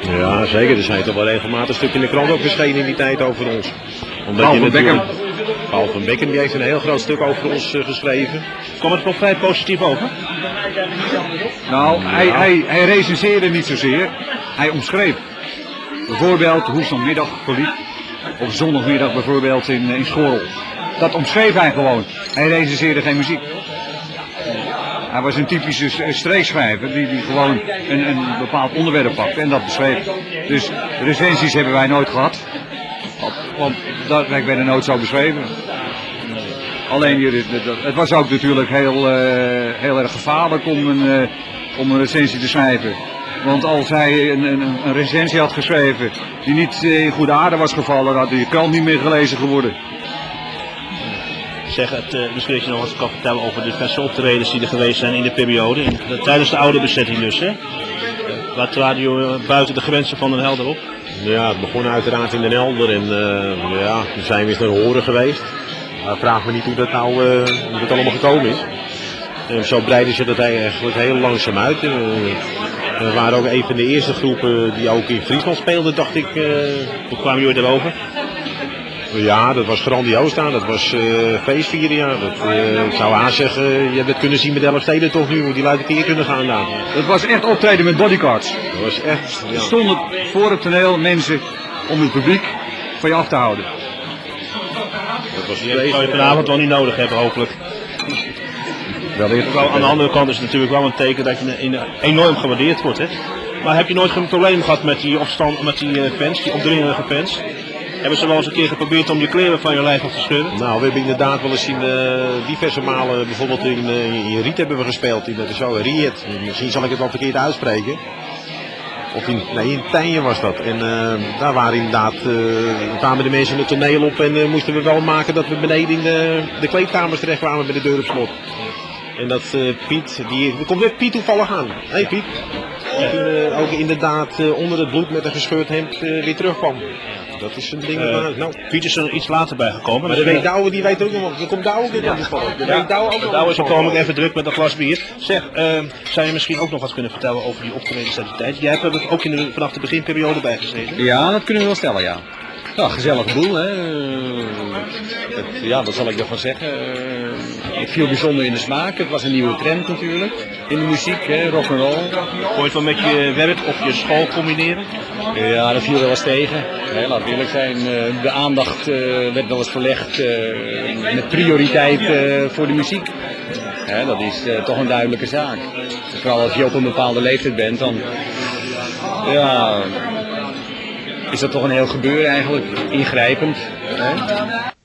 Ja, zeker. Er zijn toch wel regelmatig stukken in de krant ook verschenen in die tijd over ons. Paul van Beckham. Paul van Beckham die heeft een heel groot stuk over ons geschreven. Kwam het wel vrij positief over? Nou, hij recenseerde niet zozeer. Hij omschreef. Bijvoorbeeld hoe zo'n middag verliep. Of zondagmiddag bijvoorbeeld in Schorrel. Dat omschreef hij gewoon. Hij recenseerde geen muziek. Hij was een typische streekschrijver die gewoon een bepaald onderwerp pakte en dat beschreef. Dus recensies hebben wij nooit gehad. Want wij werden nooit zo beschreven. Alleen, het was ook natuurlijk heel erg gevaarlijk om een recensie te schrijven. Want als hij een recensie had geschreven die niet in goede aarde was gevallen, had de krant niet meer gelezen geworden. Zeg, misschien dat je nog wat kan vertellen over de diverse optredens die er geweest zijn in de periode. Tijdens de oude bezetting dus, hè? Wat radio buiten de grenzen van Den Helder op? Ja, het begon uiteraard in Den Helder en ja, toen zijn we eens naar Horen geweest. Vraag me niet hoe dat nou hoe dat allemaal gekomen is. Zo breidde ze dat eigenlijk heel langzaam uit. We waren ook een van de eerste groepen die ook in Friesland speelden, dacht ik. Hoe kwamen jullie daarover? Ja, dat was grandioos daar. Dat was feestvieren, ja. Ik zou aanzeggen, je hebt het kunnen zien met Elfsteden toch nu, hoe die lui een keer kunnen gaan daar. Het was echt optreden met bodyguards. Dat was echt, ja. Er stonden voor het toneel mensen om het publiek van je af te houden. Dat was Die zou je vanavond wel niet nodig hebben, hopelijk. Wellicht. Aan de andere kant is het natuurlijk wel een teken dat je enorm gewaardeerd wordt, hè. Maar heb je nooit een probleem gehad met die fans, die opdringerige fans? Hebben ze wel eens een keer geprobeerd om je kleren van je lijf af te schudden? Nou, we hebben inderdaad wel eens in diverse malen, bijvoorbeeld in Riet hebben we gespeeld, in de show Riet. Misschien zal ik het wel verkeerd uitspreken. Of in Tijen was dat. En daar waren inderdaad, kwamen de mensen het toneel op en moesten we wel maken dat we beneden in de kleedkamers terecht kwamen met de deur op slot. En dat Piet, er komt net Piet toevallig aan. Hé Piet. Die toen ook inderdaad onder het bloed met een gescheurd hemd weer terugkwam. Dat is een ding. Nou, Piet is er iets later bij gekomen. Maar de weet Douwe, die weet ook nog wel. Er komt Douwe weer aan de val. Douwe is ook even druk met een glas bier. Zeg, zou je misschien ook nog wat kunnen vertellen over die optredens uit die tijd? Jij hebt er ook vanaf de beginperiode bij gezeten. Ja, dat kunnen we wel stellen, ja. Nou, gezellig boel, hè. Ja, wat zal ik ervan zeggen? Het viel bijzonder in de smaak. Het was een nieuwe trend natuurlijk. In de muziek, hè, rock'n'roll. Kon je het wel met je werk of je school combineren? Ja, dat viel wel eens tegen. Laat eerlijk zijn, de aandacht werd wel eens verlegd met prioriteit voor de muziek. Dat is toch een duidelijke zaak. Vooral als je op een bepaalde leeftijd bent, dan ja, is dat toch een heel gebeuren eigenlijk. Ingrijpend.